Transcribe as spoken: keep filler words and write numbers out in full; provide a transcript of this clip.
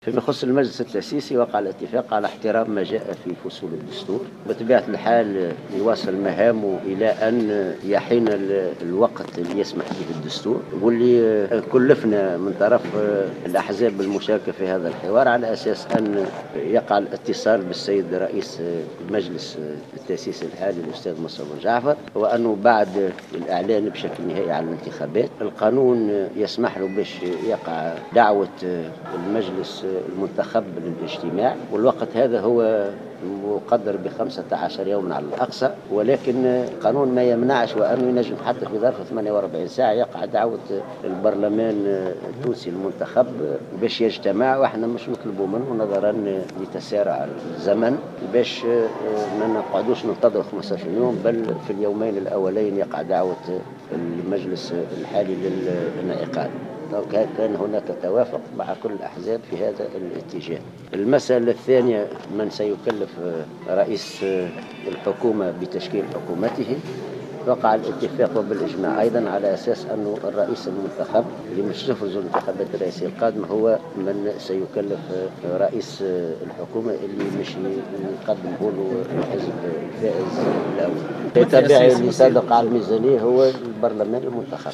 فيما يخص المجلس التأسيسي وقع الاتفاق على احترام ما جاء في فصول الدستور. بطبيعة الحال يواصل مهامه إلى أن يحين الوقت اللي يسمح به الدستور، واللي كلفنا من طرف الأحزاب المشاركة في هذا الحوار على أساس أن يقع الاتصال بالسيد رئيس المجلس التأسيسي الحالي الأستاذ مصطفى بن جعفر، وأنه بعد الإعلان بشكل نهائي على الانتخابات القانون يسمح له باش يقع دعوة المجلس المنتخب للاجتماع، والوقت هذا هو مقدر بخمسة عشر يوما على الأقصى، ولكن القانون ما يمنعش وأنه ينجم حتى في ظرف ثمانية وأربعين ساعة يقع دعوة البرلمان التونسي المنتخب باش يجتمع، وإحنا مش نطلبوا منه نظرا لتسارع الزمن باش ما نقعدوش ننتظر خمسة عشر يوم، بل في اليومين الأولين يقع دعوة المجلس الحالي للانعقاد. كان هناك توافق مع كل الأحزاب في هذا الاتجاه. المسألة الثانية، من سيكلف رئيس الحكومة بتشكيل حكومته، وقع الاتفاق وبالإجماع أيضا على أساس أنه الرئيس المنتخب اللي مش تفرز الانتخابات الرئاسية القادمة هو من سيكلف رئيس الحكومة اللي مش يقدمه له الحزب الفائز الأول. بالطبع اللي صادق على الميزانية هو البرلمان المنتخب.